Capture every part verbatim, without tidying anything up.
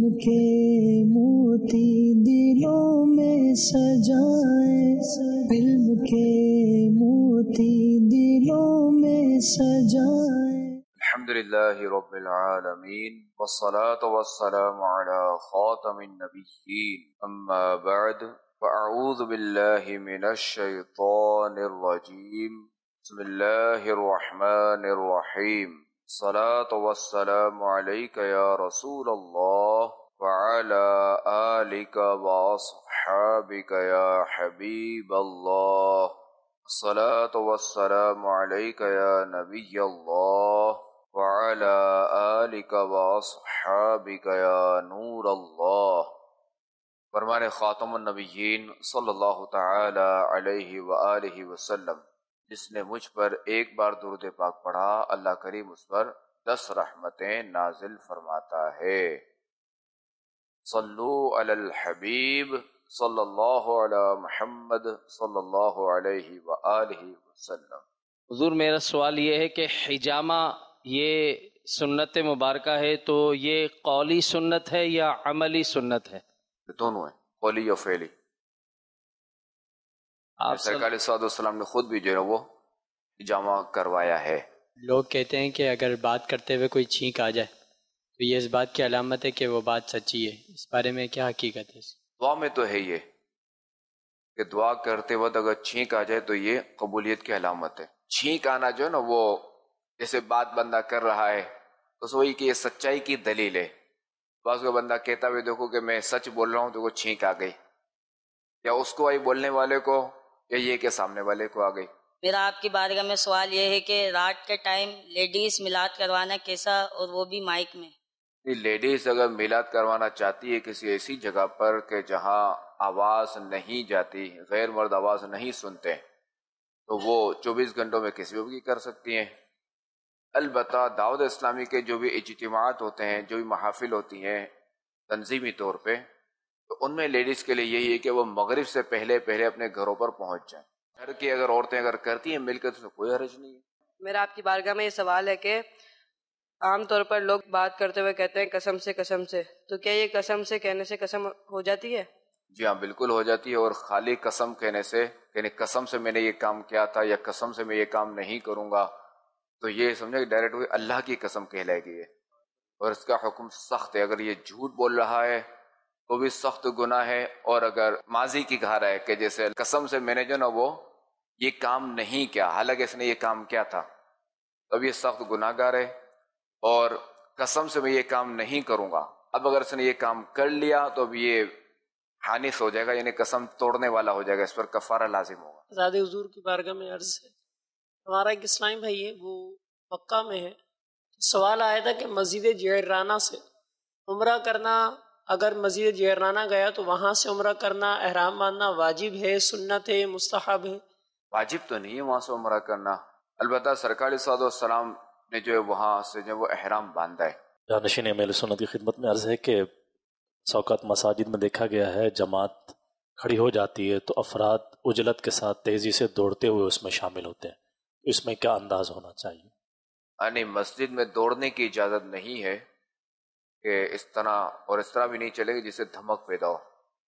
کے موتی دلوں میں سجائے، علم کے موتی دلوں میں سجائے۔ الحمد للہ رب العالمین والصلاة والسلام علی خاتم النبیین، اما بعد فاعوذ باللہ من الشیطان الرجیم، بسم اللہ الرحمن الرحیم، الصلاة والسلام علیک یا رسول اللہ وعلی آلک واصحابک یا حبیب اللہ، الصلاة والسلام علیک یا نبی اللہ وعلی آلک واصحابک یا نور اللہ۔ فرمان خاتم النبیین صلی اللہ تعالی علیہ وآلہ وسلم، جس نے مجھ پر ایک بار درود پاک پڑھا اللہ کریم اس پر دس رحمتیں نازل فرماتا ہے۔ صلو علی الحبیب صلی اللہ علی محمد صلی اللہ علیہ وآلہ وسلم۔ حضور میرا سوال یہ ہے کہ حجامہ یہ سنت مبارکہ ہے، تو یہ قولی سنت ہے یا عملی سنت ہے؟ دونوں ہیں، قولی و فعلی۔ آپ سرکار صلی اللہ علیہ وسلم نے خود بھی جو ہے وہ حجامہ کروایا ہے۔ لوگ کہتے ہیں کہ اگر بات کرتے ہوئے کوئی چھینک آ جائے تو یہ اس بات کی علامت ہے کہ وہ بات سچی ہے، اس بارے میں کیا حقیقت ہے؟ دعا میں تو ہے یہ کہ دعا کرتے وقت اگر چھینک آ جائے تو یہ قبولیت کی علامت ہے۔ چھینک آنا جو ہے نا وہ جیسے بات بندہ کر رہا ہے تو وہی کہ یہ سچائی کی دلیل ہے۔ بعض کو بندہ کہتا ہوئے دیکھو کہ میں سچ بول رہا ہوں تو وہ چھینک آ گئی، یا اس کو آئی بولنے والے کو، یا یہ کہ سامنے والے کو آ گئی۔ میرا آپ کی بارگاہ میں سوال یہ ہے کہ رات کے ٹائم لیڈیز میلاد کروانا کیسا، اور وہ بھی مائک میں؟ لیڈیز اگر میلاد کروانا چاہتی ہے کسی ایسی جگہ پر کہ جہاں آواز نہیں جاتی، غیر مرد آواز نہیں سنتے، تو وہ چوبیس گھنٹوں میں کسی بھی کر سکتی ہیں۔ البتہ دعوت اسلامی کے جو بھی اجتماعات ہوتے ہیں، جو بھی محافل ہوتی ہیں تنظیمی طور پہ، تو ان میں لیڈیز کے لیے یہی ہے کہ وہ مغرب سے پہلے پہلے اپنے گھروں پر پہنچ جائیں۔ گھر کی اگر عورتیں اگر کرتی ہیں مل کر تو کوئی حرج نہیں ہے۔ میرا آپ کی بارگاہ میں یہ سوال ہے کہ عام طور پر لوگ بات کرتے ہوئے کہتے ہیں قسم سے قسم سے، تو کیا یہ قسم سے کہنے سے قسم ہو جاتی ہے؟ جی ہاں بالکل ہو جاتی ہے، اور خالی قسم کہنے سے، یعنی قسم سے میں نے یہ کام کیا تھا یا قسم سے میں یہ کام نہیں کروں گا، تو یہ سمجھے کہ ڈائریکٹ ہوئی اللہ کی قسم کہلائے گی ہے، اور اس کا حکم سخت ہے۔ اگر یہ جھوٹ بول رہا ہے تو بھی سخت گناہ ہے، اور اگر ماضی کی کہا رہا ہے کہ جیسے قسم سے میں نے جو نا وہ یہ کام نہیں کیا حالانکہ اس نے یہ کام کیا تھا، اب یہ سخت گناہ گار ہے۔ اور قسم سے میں یہ کام نہیں کروں گا، اب اگر اس نے یہ کام کر لیا تو اب یہ حانث ہو جائے گا، یعنی قسم توڑنے والا ہو جائے گا، اس پر کفارہ لازم ہوگا۔ زیادہ حضور کی بارگاہ میں عرض ہے، ہمارا ایک اسلامی بھائی ہے وہ مکہ میں ہے، سوال آیا تھا کہ مسجد جعرانہ سے عمرہ کرنا، اگر مسجد جعرانہ گیا تو وہاں سے عمرہ کرنا، احرام باندھنا واجب ہے، سنت ہے، مستحب ہے؟ واجب تو نہیں ہے وہاں سے عمرہ کرنا، البتہ سرکار صلی اللہ علیہ وسلم نے جو ہے وہاں سے جو وہ احرام باندھا ہے۔ جانشین اہل سنت کی خدمت میں عرض ہے کہ سوقات مساجد میں دیکھا گیا ہے جماعت کھڑی ہو جاتی ہے تو افراد عجلت کے ساتھ تیزی سے دوڑتے ہوئے اس میں شامل ہوتے ہیں، اس میں کیا انداز ہونا چاہیے؟ یعنی مسجد میں دوڑنے کی اجازت نہیں ہے کہ اس طرح، اور اس طرح بھی نہیں چلے گی جس سے دھمک پیدا ہو،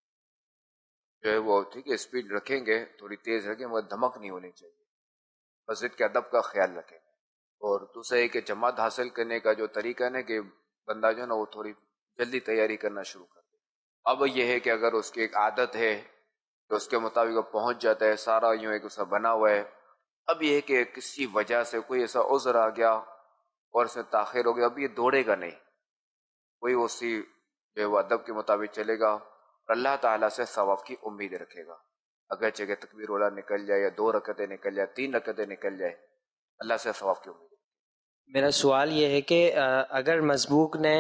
جو ہے وہ ٹھیک ہے اسپیڈ رکھیں گے تھوڑی تیز رکھیں مگر دھمک نہیں ہونی چاہیے، مسجد کے ادب کا خیال رکھیں گے۔ اور دوسرا ہے کہ جماعت حاصل کرنے کا جو طریقہ ہے نا کہ بندہ جو ہے نا وہ تھوڑی جلدی تیاری کرنا شروع کر دے۔ اب یہ ہے کہ اگر اس کی ایک عادت ہے تو اس کے مطابق وہ پہنچ جاتا ہے، سارا یوں ایک اسا بنا ہوا ہے، اب یہ ہے کہ کسی وجہ سے کوئی ایسا عذر آ گیا اور اس میں تاخیر ہو گیا، اب یہ دوڑے گا نہیں، کوئی اسی جو ہے وہ ادب کے مطابق چلے گا اور اللہ تعالیٰ سے ثواب کی امید رکھے گا، اگرچہ کہ تکبیر اولا نکل جائے یا دو رکعتیں نکل جائے، تین رکعتیں نکل جائے، اللہ سے ثواب کی امید۔ میرا سوال یہ ہے کہ اگر مسبوق نے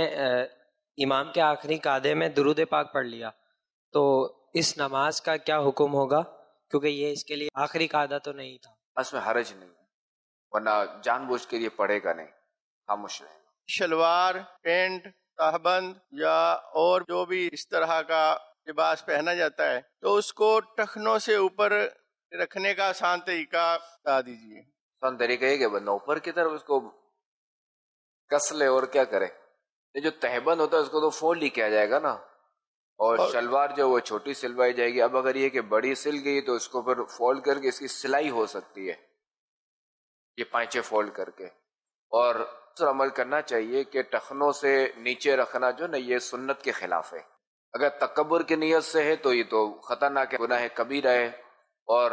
امام کے آخری قعدے میں درود پاک پڑھ لیا تو اس نماز کا کیا حکم ہوگا، کیونکہ یہ اس کے لیے آخری قعدہ تو نہیں تھا؟ اس میں حرج نہیں ہے، ورنہ جان بوجھ کے لیے پڑھے گا نہیں، خاموش رہے گا۔ شلوار، پینٹ، تہبند یا اور جو بھی اس طرح کا لباس پہنا جاتا ہے تو اس کو ٹخنوں سے اوپر رکھنے کا آسان طریقہ بتا دیجیے۔ آسان طریقہ ہے کہ بندہ اوپر کی طرف اس کو کس لے اور کیا کرے، یہ جو تہبند ہوتا ہے اس کو تو فولڈ ہی کیا جائے گا نا، اور شلوار جو وہ چھوٹی سلوائی جائے گی. اب اگر یہ کہ بڑی سل گئی تو اس کو پھر فولڈ کر کے اس کی سلائی ہو سکتی ہے، یہ پائچے فولڈ کر کے. اور عمل کرنا چاہیے کہ ٹخنوں سے نیچے رکھنا جو نا یہ سنت کے خلاف ہے. اگر تکبر کی نیت سے ہے تو یہ تو خطرناک گناہ کبیرہ ہے، اور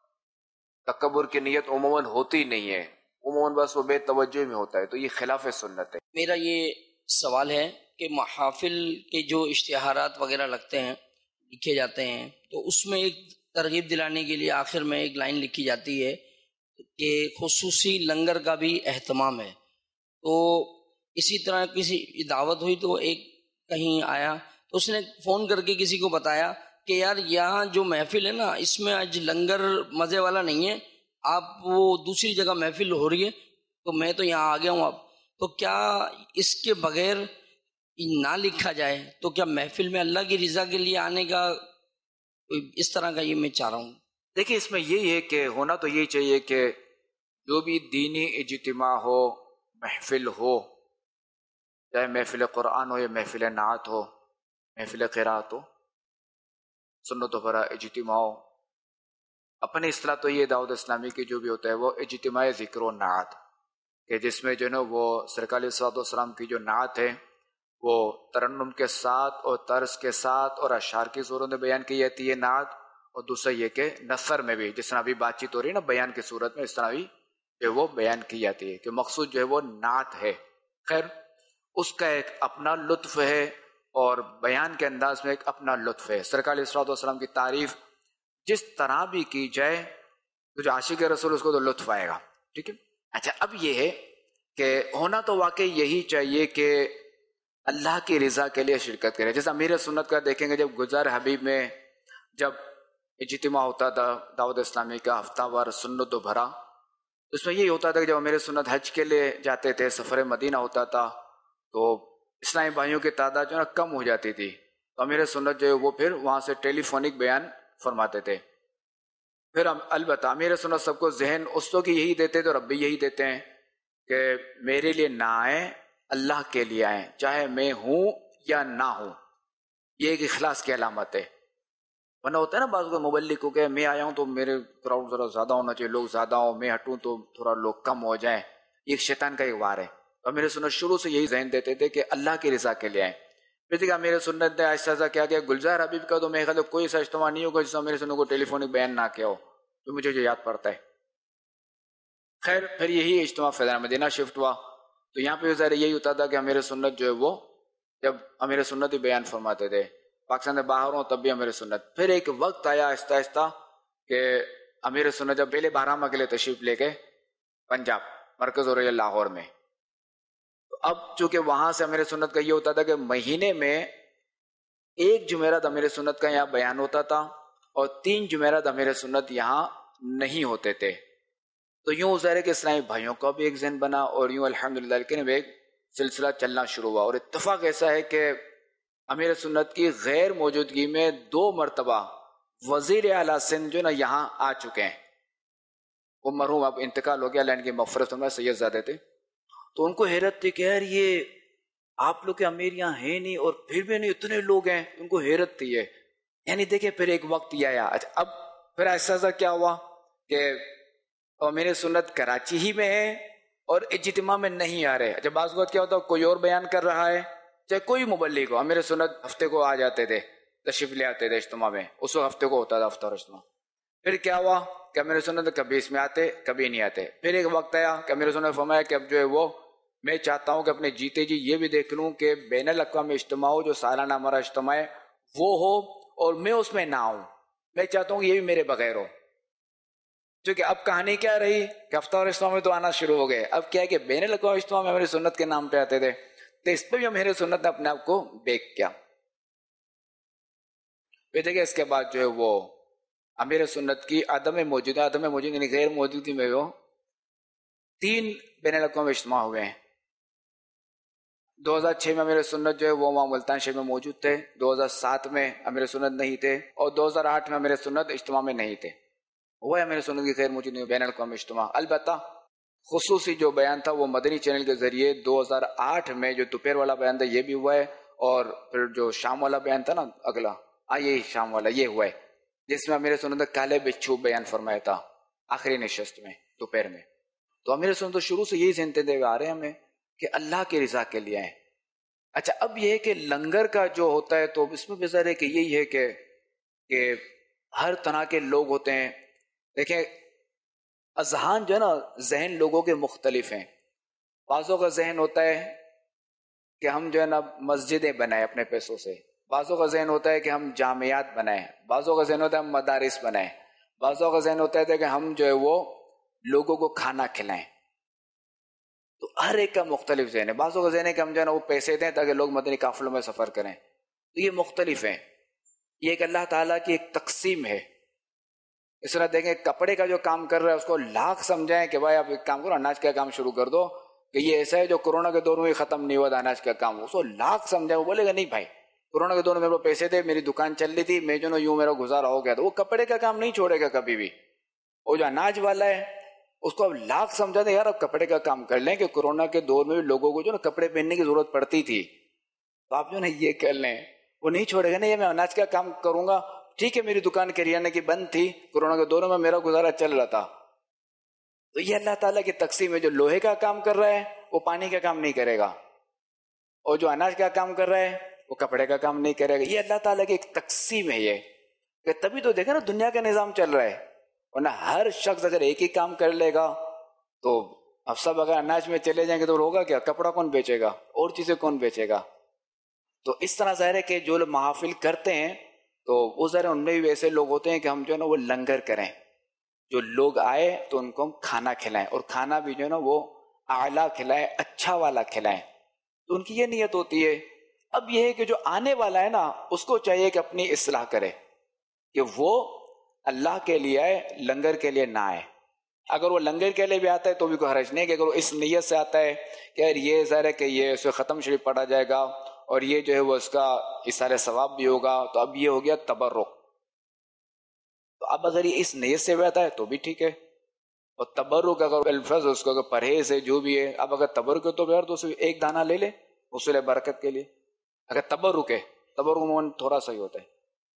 تکبر کی نیت عموماً ہوتی نہیں ہے، عموماً بس وہ بے توجہ میں ہوتا ہے، تو یہ خلاف سنت ہے. میرا یہ سوال ہے کہ محافل کے جو اشتہارات وغیرہ لگتے ہیں، لکھے جاتے ہیں، تو اس میں ایک ترغیب دلانے کے لیے آخر میں ایک لائن لکھی جاتی ہے کہ خصوصی لنگر کا بھی اہتمام ہے. تو اسی طرح کسی دعوت ہوئی تو ایک کہیں آیا تو اس نے فون کر کے کسی کو بتایا کہ یار یہاں جو محفل ہے نا اس میں آج لنگر مزے والا نہیں ہے، آپ وہ دوسری جگہ محفل ہو رہی ہے تو میں تو یہاں آ گیا ہوں. اب تو کیا اس کے بغیر نہ لکھا جائے تو کیا محفل میں اللہ کی رضا کے لیے آنے کا اس طرح کا یہ میں چاہ رہا ہوں. دیکھیں اس میں یہی ہے کہ ہونا تو یہی چاہیے کہ جو بھی دینی اجتماع ہو، محفل ہو، چاہے محفل قرآن ہو یا محفل نعت ہو، محفل قرات ہو، سنت و بھرا اجتماع ہو، اپنی اصطلاح تو یہ دعوت اسلامی کی جو بھی ہوتا ہے وہ اجتماع ذکر و نعت، کہ جس میں جو ہے نا وہ سرکار علیہ الصلوۃ والسلام کی جو نعت ہے وہ ترنم کے ساتھ اور طرز کے ساتھ اور اشعار کی صورت میں بیان کی جاتی ہے نعت، اور دوسرا یہ کہ نثر میں بھی جس طرح ابھی بات چیت ہو رہی ہے نا بیان کی صورت میں، اس طرح بھی جو وہ بیان کی جاتی ہے کہ مقصود جو ہے وہ نعت ہے. خیر اس کا ایک اپنا لطف ہے اور بیان کے انداز میں ایک اپنا لطف ہے. سرکار علیہ الصلوۃ والسلام کی تعریف جس طرح بھی کی جائے تو جو عاشق رسول اس کو تو لطف آئے گا. ٹھیک ہے. اچھا اب یہ ہے کہ ہونا تو واقعی یہی چاہیے کہ اللہ کی رضا کے لیے شرکت کرے. جیسا امیر سنت کا دیکھیں گے جب گلزار حبیب میں جب اجتماع ہوتا تھا دعوت اسلامی کا ہفتہ وار سنت و بھرا، اس میں یہی ہوتا تھا کہ جب امیر سنت حج کے لیے جاتے تھے، سفر مدینہ ہوتا تھا تو اسلامی بھائیوں کی تعداد جو ہے نا کم ہو جاتی تھی، تو امیر سنت جو ہے وہ پھر وہاں سے ٹیلی فونک بیان فرماتے تھے. پھر البتہ امیر سنت سب کو ذہن اس وقت یہی دیتے تھے اور اب بھی یہی دیتے ہیں کہ میرے لیے نہ آئیں، اللہ کے لیے آئیں، چاہے میں ہوں یا نہ ہوں. یہ ایک اخلاص کی علامت ہے. ورنہ ہوتا ہے نا بعض کو مبلغ کو کہ میں آیا ہوں تو میرے کراؤڈ ذرا زیادہ ہونا چاہیے، لوگ زیادہ ہوں، میں ہٹوں تو تھوڑا لوگ کم ہو جائیں. یہ ایک شیطان کا ایک وار ہے. اور میرے سنت شروع سے یہی ذہن دیتے تھے کہ اللہ کی رضا کے لیے آئیں. پھر دیکھا میرے سنت نے ایسا ایسا کیا کہ گلزار حبیب کا تو میرے خیال کوئی ایسا اجتماع نہیں ہوگا جس میں میرے سنت کو ٹیلی فونک بیان نہ کیا ہو، تو مجھے جو یاد پڑتا ہے. خیر پھر یہی اجتماع فیضان مدینہ شفٹ ہوا تو یہاں پہ ظاہر یہی ہوتا تھا کہ امیر سنت جو ہے وہ جب امیر سنت ہی بیان فرماتے تھے، پاکستان سے باہر ہوں تب بھی امیر سنت. پھر ایک وقت آیا آہستہ آہستہ کہ امیر سنت جب پہلے بارہمہ کے لیے تشریف لے گئے پنجاب، مرکز ہو رہی ہے لاہور میں، تو اب چونکہ وہاں سے امیر سنت کا یہ ہوتا تھا کہ مہینے میں ایک جمعرات امیر سنت کا یہاں بیان ہوتا تھا اور تین جمعرات امیر سنت یہاں نہیں ہوتے تھے. تو یوں ظاہر ہے کہ اسلامی بھائیوں کا بھی ایک ذہن بنا اور یوں الحمدللہ لیکن ایک سلسلہ چلنا شروع ہوا. اور اتفاق ایسا ہے کہ امیر سنت کی غیر موجودگی میں دو مرتبہ وزیر اعلیٰ سندھ جو نا یہاں آ چکے ہیں. وہ مرحوم اب انتقال ہو گیا، اللہ ان کی مغفرت میں سید زادے تھے. تو ان کو حیرت تھی کہ یار یہ آپ لوگ کے امیر یہاں ہیں نہیں اور پھر بھی نہیں اتنے لوگ ہیں. ان کو حیرت تھی یہ. یعنی دیکھیں پھر ایک وقت یہ آیا. اچھا اب پھر ایسا ایسا کیا ہوا کہ امیر سنت کراچی ہی میں ہے اور اجتماع میں نہیں آ رہے. جب بعض وقت کیا ہوتا کوئی اور بیان کر رہا ہے، چاہے کوئی مبلغ ہو، امیر سنت ہفتے کو آ جاتے تھے، تشریف لے آتے تھے اجتماع میں. اس وقت ہفتے کو ہوتا تھا ہفتہ اور اجتماع. پھر کیا ہوا کہ امیر سنت کبھی اس میں آتے کبھی نہیں آتے. پھر ایک وقت آیا کہ امیر سنت نے فرمایا کہ اب جو ہے وہ میں چاہتا ہوں کہ اپنے جیتے جی یہ بھی دیکھ لوں کہ بین الاقوامی اجتماع ہو، جو سالانہ ہمارا اجتماع ہے وہ ہو اور میں اس میں نہ آؤں. میں چاہتا ہوں کہ یہ بھی میرے بغیر ہو. کیونکہ اب کہانی کیا رہی کہ ہفتہ اور اجتماع میں تو آنا شروع ہو گئے. اب کیا ہے کہ بین الاقوامی اجتماع میں امیر سنت کے نام پہ آتے تھے، تو اس پہ بھی امیر سنت نے اپنے آپ کو بیک کیا. پھر دیکھیں اس کے بعد جو ہے وہ امیر سنت کی عدم موجودہ عدم موجود یعنی غیر موجودگی میں وہ تین بین الاقوامی اجتماع ہوئے ہیں. دو ہزار چھ میں امیر سنت جو ہے وہ وہاں ملتان شہر میں موجود تھے، دو ہزار سات میں امیر سنت نہیں تھے اور دو ہزار آٹھ میں امیر سنت اجتماع میں نہیں تھے. وہ امیر سنت کی غیر موجود بین الاقوامی اجتماع. البتہ خصوصی جو بیان تھا وہ مدنی چینل کے ذریعے دو ہزار آٹھ میں جو دوپہر والا بیان تھا یہ بھی ہوا ہے، اور پھر جو شام والا بیان تھا نا اگلا آئیے شام والا یہ ہوا ہے، جس میں امیر سنت کالے بچھو بیان فرمایا تھا آخری نشست میں دوپہر میں. تو امیر سنت شروع سے یہی سنتے دے آ رہے ہیں ہمیں کہ اللہ کی رضا کے لیے آئیں. اچھا اب یہ ہے کہ لنگر کا جو ہوتا ہے تو اس میں بھی ظاہر ہے کہ یہی ہے کہ کہ ہر طرح کے لوگ ہوتے ہیں. دیکھیں اذہان جو ہے نا ذہن لوگوں کے مختلف ہیں. بعضوں کا ذہن ہوتا ہے کہ ہم جو ہے نا مسجدیں بنائیں اپنے پیسوں سے، بعضوں کا ذہن ہوتا ہے کہ ہم جامعات بنائیں، بعضوں کا ذہن ہوتا ہے ہم مدارس بنائیں، بعضوں کا ذہن ہوتا ہے کہ ہم جو ہے وہ لوگوں کو کھانا کھلائیں. تو ہر ایک کا مختلف ذہن ہے. بعضوں کا ذہن ہے کہ ہم جو ہے نا وہ پیسے دیں تاکہ لوگ مدنی قافلوں میں سفر کریں. تو یہ مختلف ہیں. یہ ایک اللہ تعالیٰ کی ایک تقسیم ہے. اس طرح دیکھیں کپڑے کا جو کام کر رہا ہے اس کو لاکھ سمجھائیں کہ بھائی آپ ایک کام کرو اناج کا کام شروع کر دو، کہ یہ ایسا ہے جو کورونا کے دور میں بھی ختم نہیں ہوا تھا اناج کا کام. اس کو لاکھ سمجھائے، وہ بولے گا نہیں بھائی کورونا کے دور میں میرے کو پیسے دے، میری دکان چل رہی تھی، میں جو نا یوں میرا گزارا ہو گیا. تو وہ کپڑے کا کام نہیں چھوڑے گا کبھی بھی. وہ جو اناج والا ہے اس کو اب لاکھ سمجھا دیں یار اب کپڑے کا کام کر لیں کہ کورونا کے دور میں بھی لوگوں کو جو نا کپڑے پہننے کی ضرورت پڑتی تھی، تو آپ جو نا یہ کر لیں. وہ نہیں چھوڑے گا نہیں میں اناج کا کام کروں گا. ٹھیک ہے میری دکان کریانے کی بند تھی کورونا کے دور میں، میرا گزارا چل رہا تھا. تو یہ اللہ تعالیٰ کی تقسیم ہے. جو لوہے کا کام کر رہا ہے وہ پانی کا کام نہیں کرے گا، اور جو اناج کا کام کر رہا ہے وہ کپڑے کا کام نہیں کرے گا. یہ اللہ تعالیٰ کی ایک تقسیم ہے. یہ کہ تبھی تو دیکھیں نا دنیا کا نظام چل رہا ہے. ورنہ ہر شخص اگر ایک ہی کام کر لے گا تو اب سب اگر اناج میں چلے جائیں گے تو ہوگا کیا؟ کپڑا کون بیچے گا اور چیزیں کون بیچے گا؟ تو اس طرح ظاہر ہے کہ جو لوگ محافل کرتے ہیں تو وہ ذرا ان میں بھی ویسے لوگ ہوتے ہیں کہ ہم جو ہے نا وہ لنگر کریں. جو لوگ آئے تو ان کو ہم کھانا کھلائیں، اور کھانا بھی جو ہے نا وہ اعلیٰ کھلائیں، اچھا والا کھلائیں. تو ان کی یہ نیت ہوتی ہے. اب یہ ہے کہ جو آنے والا ہے نا اس کو چاہیے کہ اپنی اصلاح کرے، کہ وہ اللہ کے لیے آئے، لنگر کے لیے نہ آئے. اگر وہ لنگر کے لیے بھی آتا ہے تو بھی کوئی حرج نہیں، کہ اگر وہ اس نیت سے آتا ہے کہ یار یہ ظاہر ہے کہ یہ اس ختم شریف پڑھا جائے گا اور یہ جو ہے وہ اس کا اثار ثواب بھی ہوگا، تو اب یہ ہو گیا تبرک. تو اب اگر یہ اس نیت سے بھی آتا ہے تو بھی ٹھیک ہے. اور تبرک اگر الفاظ اس کو اگر پرہیز ہے جو بھی ہے، اب اگر تبرک ہے تو پھر تو ایک دانہ لے لے اصول برکت کے لیے. اگر تبرک ہے، تبرک میں تھوڑا سا ہی ہوتا ہے.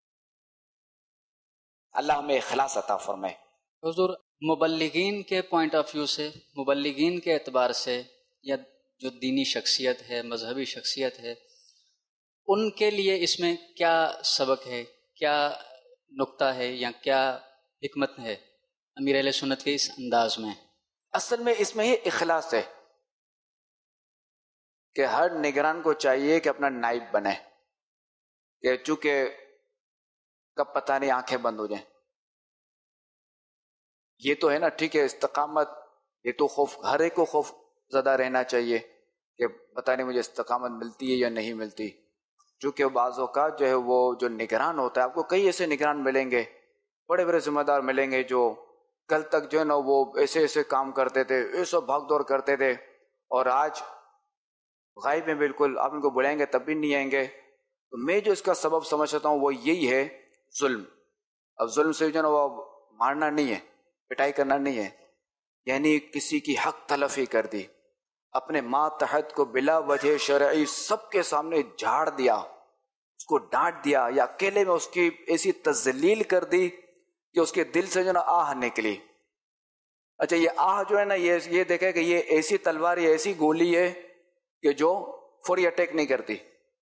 اللہ ہمیں اخلاص عطا فرمائے. حضور مبلغین کے پوائنٹ آف ویو سے، مبلغین کے اعتبار سے، یا جو دینی شخصیت ہے، مذہبی شخصیت ہے، ان کے لیے اس میں کیا سبق ہے، کیا نقطہ ہے یا کیا حکمت ہے امیر اہل سنت کے اس انداز میں؟ اصل میں اس میں یہ اخلاص ہے کہ ہر نگران کو چاہیے کہ اپنا نائب بنے، کہ چونکہ کب پتہ نہیں آنکھیں بند ہو جائیں. یہ تو ہے نا ٹھیک ہے استقامت، یہ تو خوف ہر ایک کو خوف زدہ رہنا چاہیے کہ پتہ نہیں مجھے استقامت ملتی ہے یا نہیں ملتی. چونکہ بعضوں کا جو ہے وہ جو نگران ہوتا ہے، آپ کو کئی ایسے نگران ملیں گے، بڑے بڑے ذمہ دار ملیں گے جو کل تک جو ہے نا وہ ایسے ایسے کام کرتے تھے، ایسا بھاگ دوڑ کرتے تھے، اور آج غائب ہیں بالکل. آپ ان کو بلائیں گے تب بھی نہیں آئیں گے. تو میں جو اس کا سبب سمجھتا ہوں وہ یہی ہے ظلم. اب ظلم سے جو ہے نا وہ مارنا نہیں ہے، پٹائی کرنا نہیں ہے، یعنی کسی کی حق تلفی کر دی، اپنے ماتحت کو بلا وجہ شرعی سب کے سامنے جھاڑ دیا، اس کو ڈانٹ دیا، یا اکیلے میں اس کی ایسی تذلیل کر دی کہ اس کے دل سے جو نا آہ نکلی. اچھا یہ آہ جو ہے نا یہ یہ دیکھے کہ یہ ایسی تلوار یا ایسی گولی ہے کہ جو فوری اٹیک نہیں کرتی،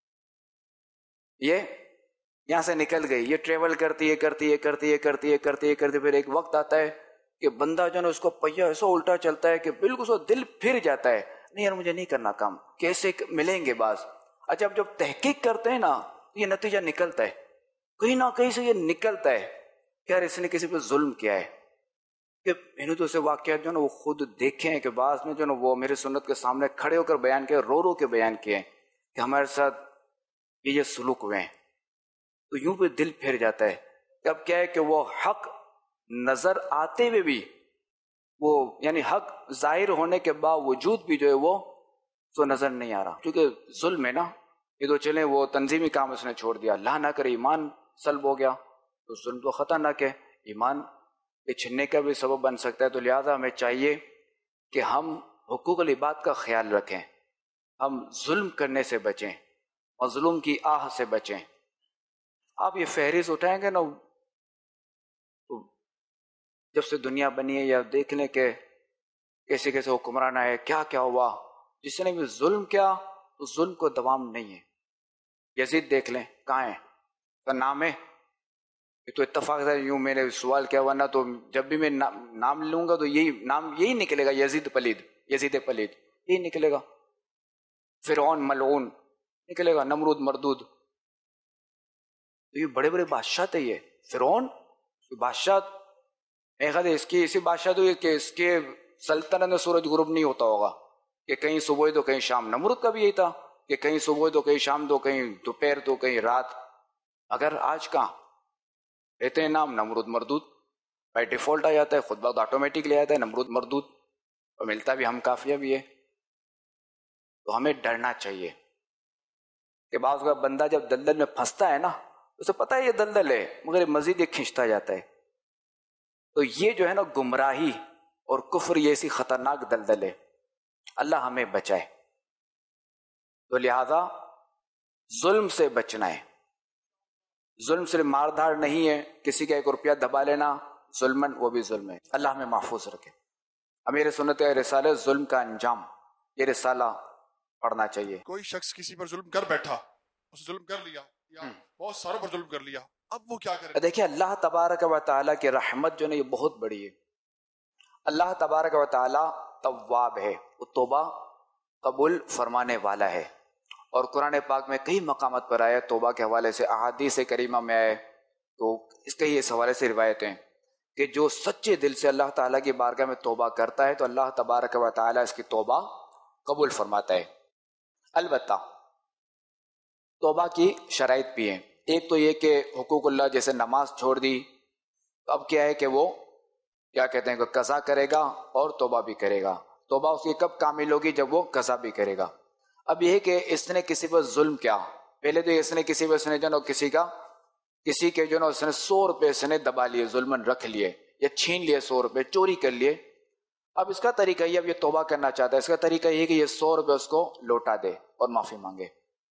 یہ یہاں سے نکل گئی، یہ ٹریول کرتی ہے کرتی ہے کرتی ہے کرتی ہے کرتی ہے کرتی پھر ایک وقت آتا ہے کہ بندہ جو ہے نا اس کو پہیا ایسا الٹا چلتا ہے کہ بالکل اس کو دل پھر جاتا ہے، نہیں یار مجھے نہیں کرنا کام، کیسے ملیں گے باز. اچھا اب جب تحقیق کرتے ہیں نا تو یہ نتیجہ نکلتا ہے، کہیں نہ کہیں سے یہ نکلتا ہے کہ یار اس نے کسی پہ ظلم کیا ہے. کہ میں نے تو اسے واقعات جو ہے نا وہ خود دیکھے ہیں کہ بعض نے جو ہے نا وہ میرے سنت کے سامنے کھڑے ہو کر بیان کیے، رو رو کے بیان کیے ہیں کہ ہمارے ساتھ یہ یہ سلوک ہوئے ہیں. تو یوں پہ دل پھر جاتا ہے کہ اب کیا ہے کہ وہ حق نظر آتے ہوئے بھی وہ یعنی حق ظاہر ہونے کے باوجود بھی جو ہے وہ تو نظر نہیں آ رہا، کیونکہ ظلم ہے نا. یہ تو چلیں وہ تنظیمی کام اس نے چھوڑ دیا، اللہ نہ کرے ایمان سلب ہو گیا تو ظلم تو خطرناک ہے، ایمان کے چھننے کا بھی سبب بن سکتا ہے. تو لہٰذا ہمیں چاہیے کہ ہم حقوق العباد کا خیال رکھیں، ہم ظلم کرنے سے بچیں، مظلوم کی آہ سے بچیں. آپ یہ فہرست اٹھائیں گے نا، تو جب سے دنیا بنی ہے یا دیکھ لیں کہ کیسے کیسے حکمران آئے، کیا کیا ہوا، جس نے بھی ظلم کیا تو ظلم کو دوام نہیں ہے. یزید دیکھ لیں کہاں ہے، کا نام ہے، یہ تو اتفاق سے یوں میں نے سوال کیا، ورنہ تو جب بھی میں نام لوں گا تو یہی نام یہی نکلے گا، یزید پلید، یزید پلید یہی نکلے گا. فرعون ملعون نکلے گا، نمرود مردود. تو یہ بڑے بڑے بادشاہ تھے، یہ فرعون بادشاہ، اس کی اسی بادشاہ تو کہ اس کے سلطنت میں سورج غروب نہیں ہوتا ہوگا، کہ کہیں صبح تو کہیں شام. نمرود کا بھی یہی تھا کہ کہیں صبح تو کہیں شام تو کہیں دوپہر تو کہیں رات. اگر آج کہاں رہتے ہیں نام نمرود مردود، بائی ڈیفالٹ آ جاتا ہے، خود بخود آٹومیٹک لے آتا ہے نمرود مردود، اور ملتا بھی ہم کافیہ بھی ہے. تو ہمیں ڈرنا چاہیے کہ بعض کا بندہ جب دلدل میں پھنستا ہے نا، اسے پتہ ہے یہ دلدل ہے مگر مزید یہ کھینچتا جاتا ہے. تو یہ جو ہے نا گمراہی اور کفر، یہ ایسی خطرناک دلدل ہے، اللہ ہمیں بچائے. تو لہذا ظلم سے بچنا ہے. ظلم صرف مار دھاڑ نہیں ہے، کسی کا ایک روپیہ دبا لینا ظلمن، وہ بھی ظلم ہے. اللہ ہمیں محفوظ رکھے. امیر سنت رسالہ ظلم کا انجام، یہ رسالہ پڑھنا چاہیے. کوئی شخص کسی پر ظلم کر بیٹھا، اس ظلم کر لیا یا بہت ساروں پر ظلم کر لیا، اب وہ کیا کرے؟ دیکھیں اللہ تبارک و تعالیٰ کی رحمت جو ہے یہ بہت بڑی ہے. اللہ تبارک و تعالیٰ تواب ہے، وہ توبہ قبول فرمانے والا ہے. اور قرآن پاک میں کئی مقامات پر آئے توبہ کے حوالے سے، احادیث کریمہ میں آئے تو اس کے اس حوالے سے روایتیں کہ جو سچے دل سے اللہ تعالیٰ کی بارگاہ میں توبہ کرتا ہے تو اللہ تبارک و تعالیٰ اس کی توبہ قبول فرماتا ہے. البتہ توبہ کی شرائط بھی ہیں. ایک تو یہ کہ حقوق اللہ، جیسے نماز چھوڑ دی تو اب کیا ہے کہ وہ کیا کہتے ہیں کہ قضا کرے گا اور توبہ بھی کرے گا. توبہ اس کی کب کامل ہوگی؟ جب وہ قضا بھی کرے گا. اب یہ ہے کہ اس نے کسی پر ظلم کیا، پہلے تو اس نے کسی پر اس نے جو نا کسی کا کسی کے جو نا اس نے سو روپے اس نے دبا لیے، ظلمن رکھ لیے یا چھین لیے، سو روپے چوری کر لیے. اب اس کا طریقہ یہ، اب یہ توبہ کرنا چاہتا ہے، اس کا طریقہ یہ کہ یہ سو روپے اس کو لوٹا دے اور معافی مانگے.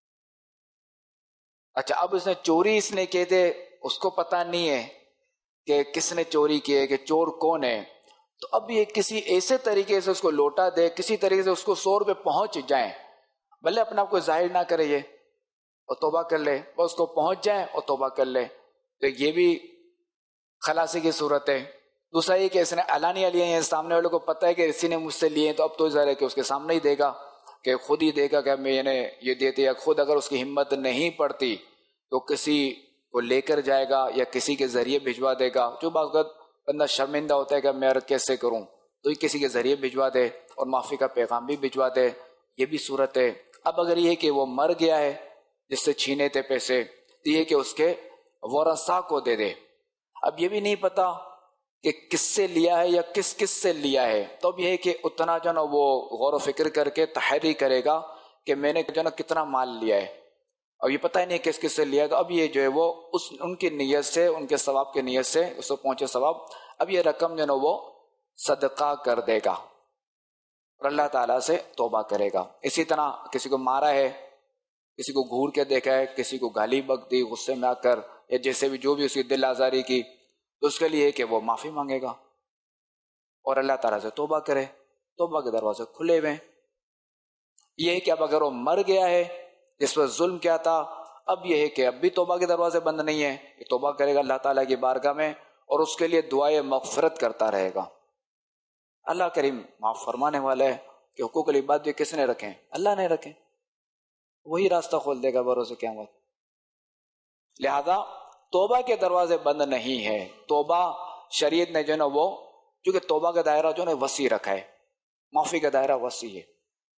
اچھا اب اس نے چوری اس نے کہتے اس کو پتہ نہیں ہے کہ کس نے چوری کی ہے، کہ چور کون ہے. تو اب یہ کسی ایسے طریقے سے اس کو لوٹا دے، کسی طریقے سے اس کو سو روپے پہنچ جائیں، بھلے اپنے آپ کو ظاہر نہ کرے یہ اور توبہ کر لے، وہ اس کو پہنچ جائیں اور توبہ کر لے، تو یہ بھی خلاصی کی صورت ہے. دوسرا یہ کہ اس نے علانیہ لیے ہیں، سامنے والے کو پتہ ہے کہ اسی نے مجھ سے لیے ہیں، تو اب تو ظاہر ہے کہ اس کے سامنے ہی دے گا، کہ خود ہی دے گا کہ میں نے یہ دیتے. یا خود اگر اس کی ہمت نہیں پڑتی تو کسی کو لے کر جائے گا یا کسی کے ذریعے بھجوا دے گا. جو بعض وقت بندہ شرمندہ ہوتا ہے کہ میں کیسے کروں، تو یہ کسی کے ذریعے بھجوا دے اور معافی کا پیغام بھی بھجوا دے، یہ بھی صورت ہے. اب اگر یہ کہ وہ مر گیا ہے جس سے چھینے تھے پیسے، تو یہ کہ اس کے ورثاء کو دے دے. اب یہ بھی نہیں پتا کہ کس سے لیا ہے یا کس کس سے لیا ہے، تو اب یہ ہے کہ اتنا جو نا وہ غور و فکر کر کے تحری کرے گا کہ میں نے جو نا کتنا مال لیا ہے، اور یہ پتہ ہی نہیں کس کس سے لیا. تو اب یہ جو ہے وہ اس ان کی نیت سے، ان کے ثواب کی نیت سے اس کو پہنچے ثواب، اب یہ رقم جو نا وہ صدقہ کر دے گا اور اللہ تعالیٰ سے توبہ کرے گا. اسی طرح کسی کو مارا ہے، کسی کو گھور کے دیکھا ہے، کسی کو گالی بک دی غصے میں آ کر، یا جیسے بھی جو بھی اس کی دل آزاری کی، تو اس کے لیے کہ وہ معافی مانگے گا اور اللہ تعالیٰ سے توبہ کرے. توبہ کے دروازے کھلے ہوئے. یہ ہے کہ اب اگر وہ مر گیا ہے جس پر ظلم کیا تھا، اب یہ ہے کہ اب بھی توبہ کے دروازے بند نہیں ہیں، یہ توبہ کرے گا اللہ تعالیٰ کی بارگاہ میں اور اس کے لیے دعائے مغفرت کرتا رہے گا. اللہ کریم معاف فرمانے والا ہے کہ حقوق العباد بھی کس نے رکھیں؟ اللہ نے رکھیں، وہی راستہ کھول دے گا بروز قیامت. لہذا توبہ کے دروازے بند نہیں ہے. توبہ شریعت نے جو نا وہ کیونکہ توبہ کا دائرہ جو نا وسیع رکھا ہے، معافی کا دائرہ وسیع ہے.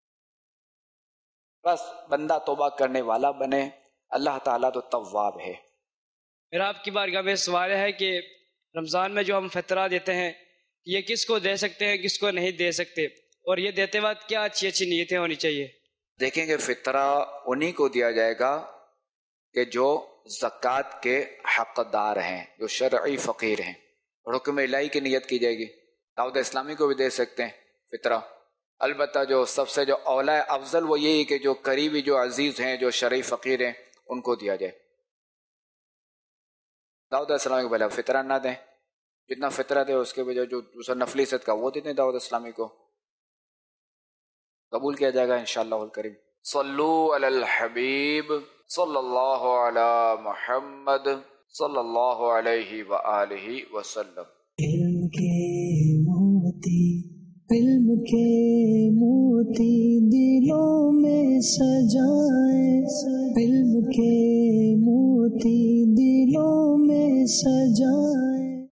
بس بندہ توبہ کرنے والا بنے. اللہ تعالیٰ تو تواب ہے. میرا آپ کی بارگاہ میں سوال ہے کہ رمضان میں جو ہم فطرہ دیتے ہیں یہ کس کو دے سکتے ہیں، کس کو نہیں دے سکتے، اور یہ دیتے وقت کیا اچھی اچھی نیتیں ہونی چاہیے؟ دیکھیں کہ فطرہ انہی کو دیا جائے گا کہ جو زکوٰۃ کے حقدار ہیں، جو شرعی فقیر ہیں، اور حکم الہی کی نیت کی جائے گی. دعوت اسلامی کو بھی دے سکتے ہیں فطرہ. البتہ جو سب سے جو اولا افضل وہ یہی کہ جو قریبی جو عزیز ہیں جو شرعی فقیر ہیں ان کو دیا جائے. داؤد علیہ السلام کو پہلے فطرہ نہ دیں، جتنا فطرہ دے اس کے بجائے جو دوسرا نفلی صدقہ وہ دے دیں داؤد اسلامی کو، قبول کیا جائے گا انشاءاللہ الکریم. صلو علی الحبیب صلی اللہ علی محمد صلی اللہ علیہ وآلہ وسلم. علم کے موتی علم کے موتی دلوں میں سجا